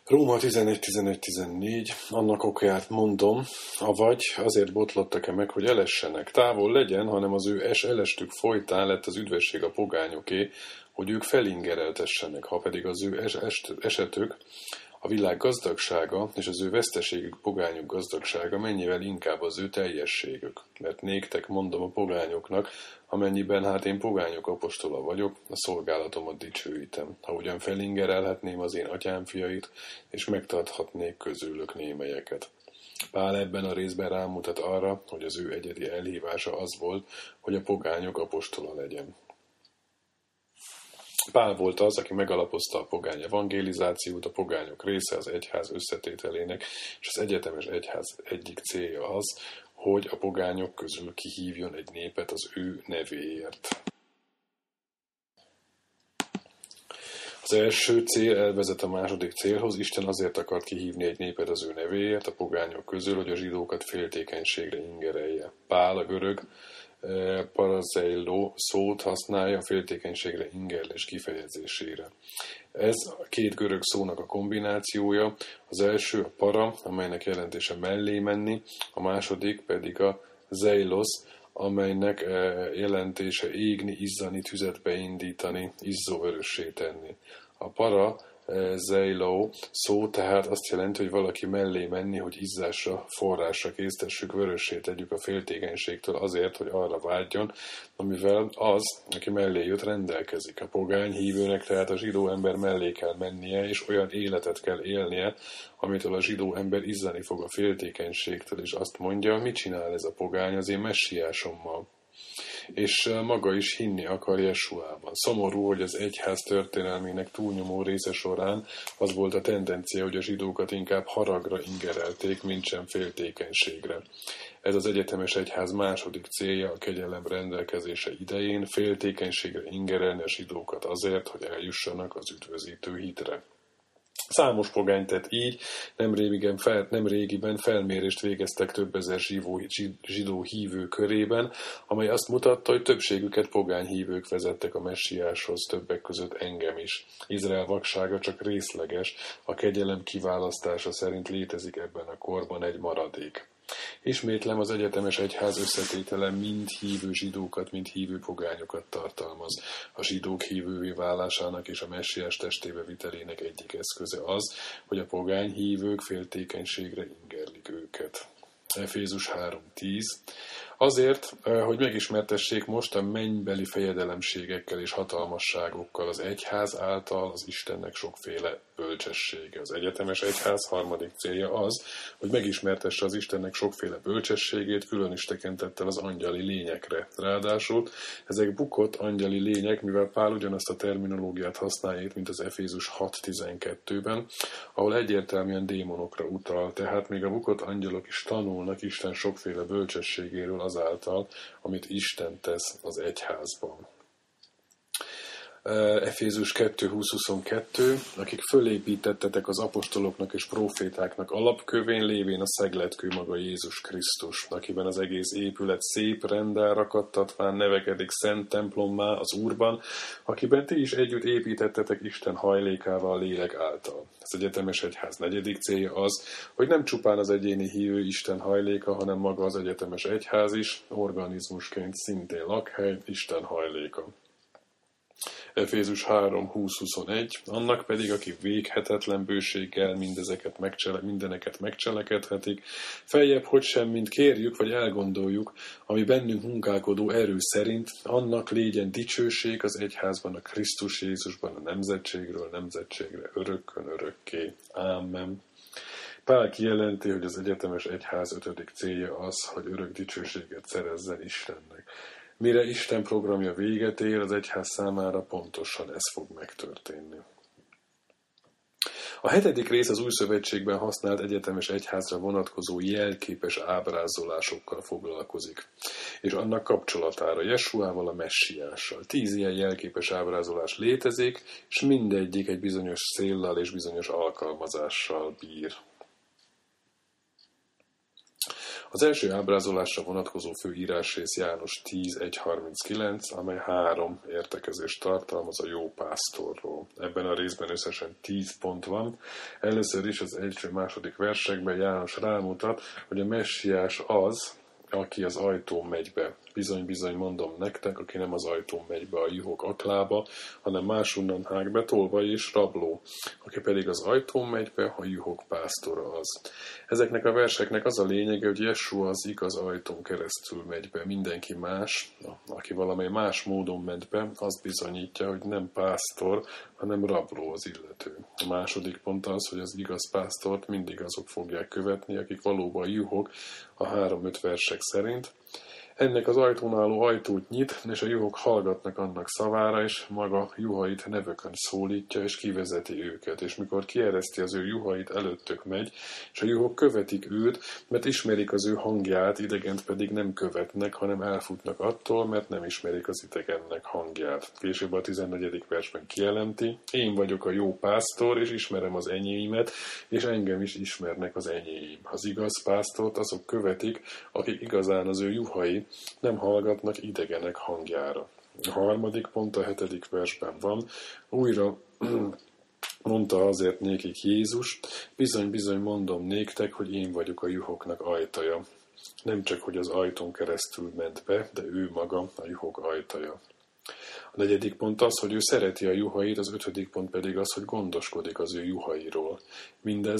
Róma 11.11.14, annak okját mondom, avagy azért botlottak-e meg, hogy elessenek. Távol legyen, hanem az ő elestük folytán lett az üdvesség a pogányoké, hogy ők felingereltessenek, ha pedig az ő esetük, a világ gazdagsága és az ő veszteségük pogányok gazdagsága mennyivel inkább az ő teljességük. Mert néktek mondom a pogányoknak, amennyiben hát én pogányok apostola vagyok, a szolgálatomat dicsőítem. Ha ugyan felingerelhetném az én atyám fiait, és megtarthatnék közülük némelyeket. Pál ebben a részben rámutat arra, hogy az ő egyedi elhívása az volt, hogy a pogányok apostola legyen. Pál volt az, aki megalapozta a pogány evangélizációt, a pogányok része az egyház összetételének, és az egyetemes egyház egyik célja az, hogy a pogányok közül kihívjon egy népet az ő nevéért. Az első cél elvezet a második célhoz. Isten azért akart kihívni egy népet az ő nevéért, a pogányok közül, hogy a zsidókat féltékenységre ingerelje. Pál, a görög parazeilló szót használja a féltékenységre ingerlés kifejezésére. Ez a két görög szónak a kombinációja. Az első a para, amelynek jelentése mellé menni, a második pedig a zeilos, amelynek jelentése égni, izzani, tüzet beindítani, izzóvörössé tenni. A para zeiló szó tehát azt jelenti, hogy valaki mellé menni, hogy izzásra, forrásra késztessük, vörössé tegyük a féltékenységtől azért, hogy arra vágyjon, amivel az, aki mellé jött, rendelkezik. A pogány hívőnek tehát a zsidó ember mellé kell mennie, és olyan életet kell élnie, amitől a zsidó ember izzani fog a féltékenységtől, és azt mondja, mit csinál ez a pogány az én messiásommal. És maga is hinni akar Jesuában. Szomorú, hogy az egyház történelmének túlnyomó része során az volt a tendencia, hogy a zsidókat inkább haragra ingerelték, mint sem féltékenységre. Ez az egyetemes egyház második célja a kegyelem rendelkezése idején, féltékenységre ingerelni a zsidókat azért, hogy eljussanak az üdvözítő hitre. Számos pogány tett így, nem régiben felmérést végeztek több ezer zsidó hívő körében, amely azt mutatta, hogy többségüket pogány hívők vezettek a messiáshoz, többek között engem is. Izrael vaksága csak részleges, a kegyelem kiválasztása szerint létezik ebben a korban egy maradék. Ismétlem, az egyetemes egyház összetétele mind hívő zsidókat, mind hívő pogányokat tartalmaz. A zsidók hívővé válásának és a messiás testébe vitelének egyik eszköze az, hogy a pogány hívők féltékenységre ingerlik őket. Efézus 3.10. Azért, hogy megismertessék most a mennybeli fejedelemségekkel és hatalmasságokkal az egyház által az Istennek sokféle bölcsessége. Az egyetemes egyház harmadik célja az, hogy megismertesse az Istennek sokféle bölcsességét, külön is tekintettel az angyali lényekre. Ráadásul ezek bukott angyali lények, mivel Pál ugyanazt a terminológiát használja, mint az Efézus 6.12-ben, ahol egyértelműen démonokra utal, tehát még a bukott angyalok is tanulnak Isten sokféle bölcsességéről azáltal, amit Isten tesz az egyházban. Efézus 2.20-22, akik fölépítettetek az apostoloknak és prófétáknak alapkövén, lévén a szegletkő maga Jézus Krisztus, akiben az egész épület szép renddel rakadtatván nevekedik szent templommá az Úrban, akiben ti is együtt építettetek Isten hajlékával lélek által. Az egyetemes egyház negyedik célja az, hogy nem csupán az egyéni hívő Isten hajléka, hanem maga az egyetemes egyház is, organizmusként szintén lakhely, Isten hajléka. Efézus 3.20-21, annak pedig, aki véghetetlen bőséggel mindeneket megcselekedhetik, feljebb, hogy sem, mint kérjük, vagy elgondoljuk, ami bennünk munkálkodó erő szerint, annak légyen dicsőség az egyházban, a Krisztus Jézusban, a nemzetségről nemzetségre, örökkön örökké. Ámen. Pál kijelenti, hogy az egyetemes egyház ötödik célja az, hogy örök dicsőséget szerezzen Istennek. Mire Isten programja véget ér, az egyház számára pontosan ez fog megtörténni. A hetedik rész az Új Szövetségben használt egyetemes egyházra vonatkozó jelképes ábrázolásokkal foglalkozik, és annak kapcsolatára Jesuával, a messiással. 10 ilyen jelképes ábrázolás létezik, és mindegyik egy bizonyos céllal és bizonyos alkalmazással bír. Az első ábrázolásra vonatkozó fő írásrész János 10.1.39, amely 3 értekezést tartalmaz a jó pásztorról. Ebben a részben összesen 10 pont van. Először is az első-második versekben János rámutat, hogy a messiás az, aki az ajtón megy be. Bizony-bizony mondom nektek, aki nem az ajtón megy be a juhok aklába, hanem máshonnan hág be, tolvaj és rabló. Aki pedig az ajtón megy be, a juhok pásztora az. Ezeknek a verseknek az a lényege, hogy Jesua az igaz ajtón keresztül megy be. Mindenki más, aki valamely más módon ment be, az bizonyítja, hogy nem pásztor, hanem rabló az illető. A második pont az, hogy az igaz pásztort mindig azok fogják követni, akik valóban juhok a 3-5 versek szerint. Ennek az ajtón álló ajtót nyit, és a juhok hallgatnak annak szavára, és maga juhait nevökön szólítja, és kivezeti őket. És mikor kiereszti az ő juhait, előttök megy, és a juhok követik őt, mert ismerik az ő hangját, idegent pedig nem követnek, hanem elfutnak attól, mert nem ismerik az idegennek hangját. Később a 14. versben kijelenti, én vagyok a jó pásztor, és ismerem az enyéimet, és engem is ismernek az enyéim. Az igaz pásztort azok követik, akik igazán az ő juhai nem hallgatnak idegenek hangjára. A 3. pont a 7. versben van. Újra mondta azért nékik Jézus, bizony-bizony mondom néktek, hogy én vagyok a juhoknak ajtaja. Nem csak, hogy az ajtón keresztül ment be, de ő maga a juhok ajtaja. A 4. pont az, hogy ő szereti a juhait, az 5. pont pedig az, hogy gondoskodik az ő juhairól. Mindez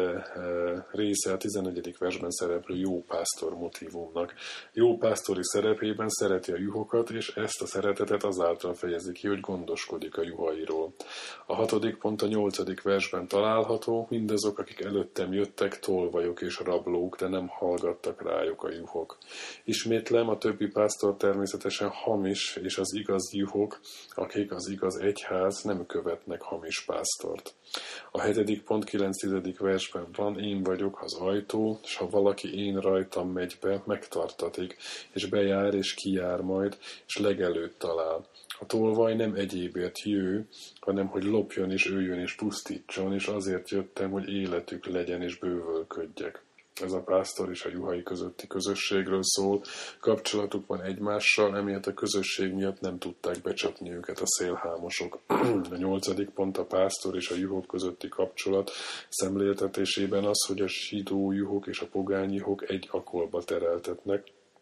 része a 11. versben szereplő jó pásztor motívumnak. Jó pásztori szerepében szereti a juhokat, és ezt a szeretetet azáltal fejezi ki, hogy gondoskodik a juhairól. A 6. pont a 8. versben található, mindazok, akik előttem jöttek, tolvajok és rablók, de nem hallgattak rájuk a juhok. Ismétlem, a többi pásztor természetesen hamis, és az igaz juhok, akik az igaz egyház nem követnek hamis pásztort. A 7. pont 9. versben van, én vagyok az ajtó, és ha valaki én rajtam megy be, megtartatik, és bejár és kijár majd, és legelőtt talál. A tolvaj nem egyébért jő, hanem hogy lopjon és öljön és pusztítson, és azért jöttem, hogy életük legyen és bővölködjek. Ez a pásztor és a juhai közötti közösségről szól, kapcsolatuk van egymással, emiatt a közösség miatt nem tudták becsapni őket a szélhámosok. A 8. pont a pásztor és a juhok közötti kapcsolat szemléltetésében az, hogy a zsidó juhok és a pogány juhok egy akolba tereltetnek.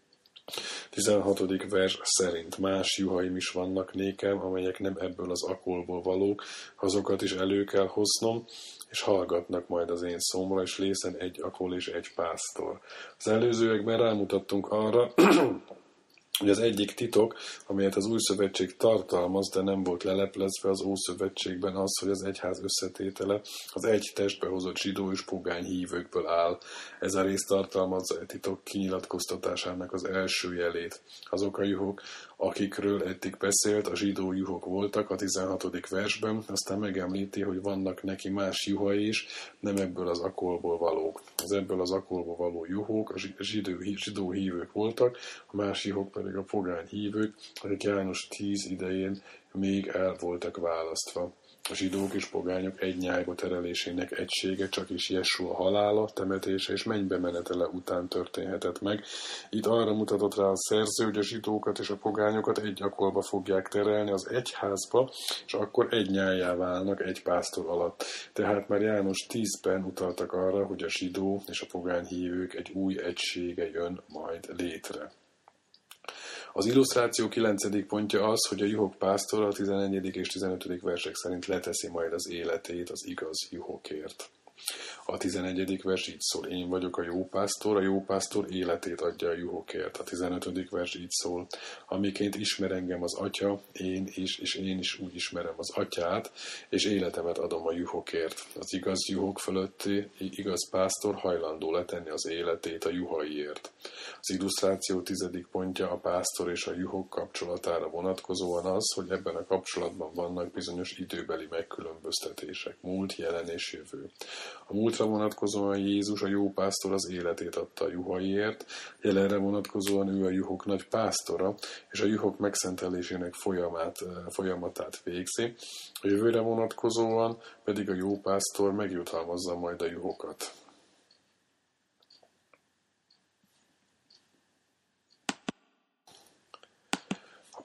16. vers szerint más juhaim is vannak nékem, amelyek nem ebből az akolból valók, azokat is elő kell hoznom, és hallgatnak majd az én szómra, és lészen egy akol és egy pásztor. Az előzőekben rámutattunk arra, hogy az egyik titok, amelyet az új szövetség tartalmaz, de nem volt leleplezve az Ószövetségben az, hogy az egyház összetétele az egy testbe hozott zsidó és pogány hívőkből áll. Ez a rész tartalmazza a titok kinyilatkoztatásának az első jelét. Azok a juhok, akikről eddig beszélt, a zsidó juhok voltak a 16. versben, aztán megemlíti, hogy vannak neki más juhai is, nem ebből az akolból valók. Az ebből az akolból való juhok a zsidó hívők voltak, a más juhok pedig a pogány hívők, akik János 10 idején még el voltak választva. A zsidók és pogányok egy nyájba terelésének egysége csak is Jesua halála, temetése és mennybe menetele után történhetett meg. Itt arra mutatott rá a szerző, hogy a zsidókat és a pogányokat egy akolba fogják terelni az egyházba, és akkor egy nyájjá válnak egy pásztor alatt. Tehát már János 10-ben utaltak arra, hogy a zsidó és a pogány hívők egy új egysége jön majd létre. Az illusztráció 9. pontja az, hogy a juhok pásztora a 11. és 15. versek szerint leteszi majd az életét az igaz juhokért. A 11. vers így szól, én vagyok a jó pásztor életét adja a juhokért. A 15. vers így szól, amiként ismer engem az atya, én is úgy ismerem az atyát, és életemet adom a juhokért. Az igaz juhok fölötti igaz pásztor hajlandó letenni az életét a juhaiért. Az illusztráció 10. pontja a pásztor és a juhok kapcsolatára vonatkozóan az, hogy ebben a kapcsolatban vannak bizonyos időbeli megkülönböztetések, múlt, jelen és jövő. A múltra vonatkozóan Jézus, a jó pásztor az életét adta a juhaiért, jelenre vonatkozóan ő a juhok nagy pásztora, és a juhok megszentelésének folyamatát végzi. A jövőre vonatkozóan pedig a jó pásztor megjutalmazza majd a juhokat.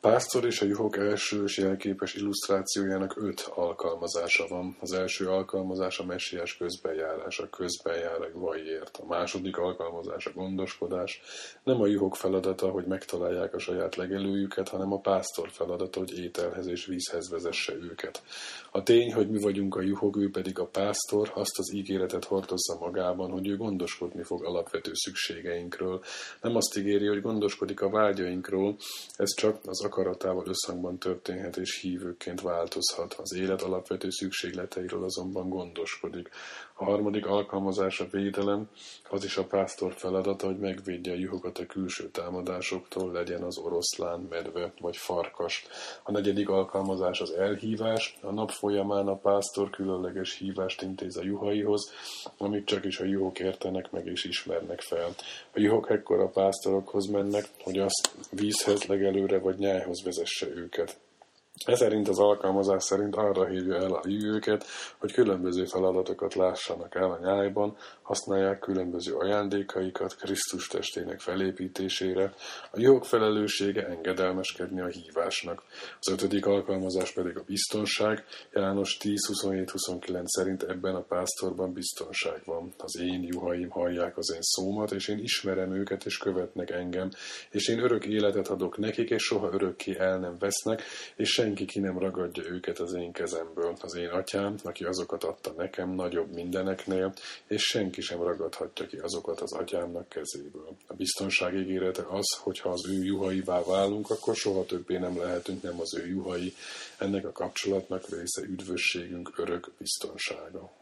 pásztor és a juhok első és jelképes illusztrációjának 5 alkalmazása van. Az első alkalmazás a messiás közbenjárása, közbenjár a juhaiért. A második alkalmazás a gondoskodás. Nem a juhok feladata, hogy megtalálják a saját legelőjüket, hanem a pásztor feladata, hogy ételhez és vízhez vezesse őket. A tény, hogy mi vagyunk a juhok, ő pedig a pásztor, azt az ígéretet hordozza magában, hogy ő gondoskodni fog alapvető szükségeinkről. Nem azt ígéri, hogy gondoskodik a vágyainkról, ez csak az akaratával összhangban történhet és hívőként változhat. Az élet alapvető szükségleteiről azonban gondoskodik. A harmadik alkalmazás a védelem, az is a pásztor feladata, hogy megvédje a juhokat a külső támadásoktól, legyen az oroszlán, medve vagy farkas. A negyedik alkalmazás az elhívás, a nap folyamán a pásztor különleges hívást intéz a juhaihoz, amit csak is a juhok értenek meg és ismernek fel. A juhok ekkor a pásztorokhoz mennek, hogy azt vízhez, legelőre vagy nyájhoz vezesse őket. Ez szerint az alkalmazás szerint arra hívja el a hívőket, hogy különböző feladatokat lássanak el a nyájban, használják különböző ajándékaikat Krisztus testének felépítésére. A juhok felelőssége engedelmeskedni a hívásnak. Az 5. alkalmazás pedig a biztonság. János 10:27-29 szerint ebben a pásztorban biztonság van. Az én juhaim hallják az én szómat, és én ismerem őket, és követnek engem, és én örök életet adok nekik, és soha örökké el nem vesznek, és senki ki nem ragadja őket az én kezemből. Az én atyám, aki azokat adta nekem, nagyobb mindeneknél, és senki sem ragadhatja ki azokat az atyámnak kezéből. A biztonság ígérete az, hogyha az ő juhaivá válunk, akkor soha többé nem lehetünk nem az ő juhai. Ennek a kapcsolatnak része üdvösségünk örök biztonsága.